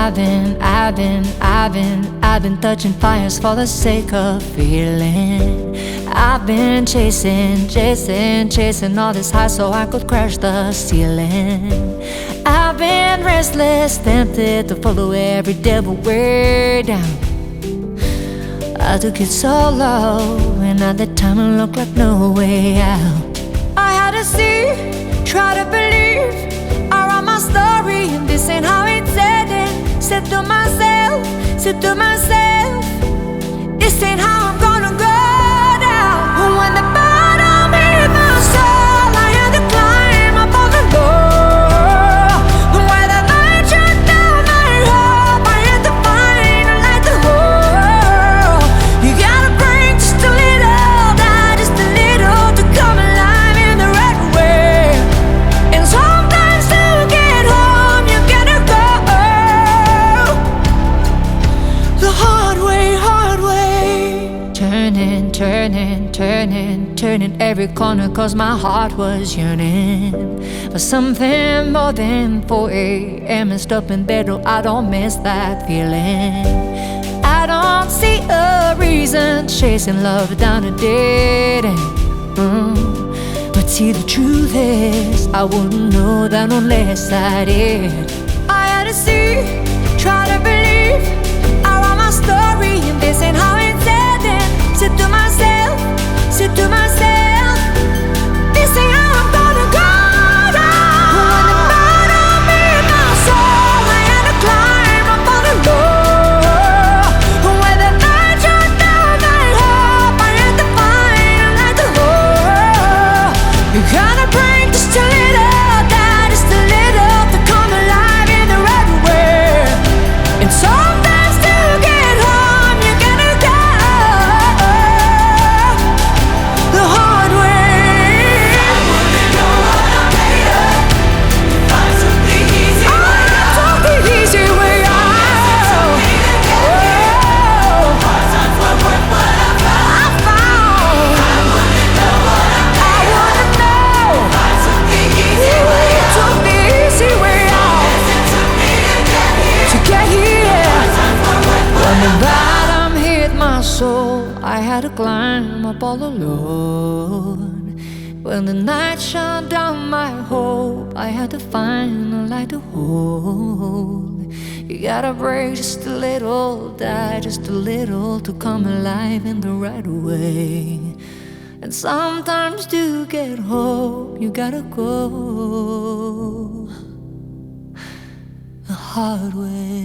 I've been touching fires for the sake of feeling. I've been chasing all this high so I could crash the ceiling. I've been restless, tempted to follow every devil way down. I took it so low, and at the time it looked like no way out. I had to see, try to believe, I write my story, and this ain't how it's ending. Said to myself, this ain't how I'm gonna go down. When the bottom hit my soul, I had to climb up on the door. Where the light shut down my hope, I had to find a light to hold. You gotta bring just a little, die just a little, to come alive in the right way. And sometimes to get home, you gotta go the hard way. Turning every corner, cause my heart was yearning for something more than 4 a.m. and stuff in bed. Oh, I don't miss that feeling. I don't see a reason chasing love down a dead end. But see, the truth is, I wouldn't know that unless I did. I had to see, try to believe, I write my story, and this ain't how it's ending. Said to myself, this ain't how I'm gonna go down. When the bottom hit my soul, I had to climb up on the door. Where the light shut down my hope, I had to find a light to hold. You gotta bring just a little, die just a little, to come alive in the right way. And sometimes to get home, you gotta go the hard way. I wanna know what I'm made of. Find something easy way out. Something easy way out. Hard times were worth what I found. I wanna know what I'm made of. Find something easy way out. Took the easy way out Yes, it took me to get here. Hard times were worth what When the I bottom hit my soul, I had to climb up all alone. When the night shut down my hope, I had to find a light to hold. You gotta break just a little, die just a little, to come alive in the right way. And sometimes to get hope, you gotta go the hard way.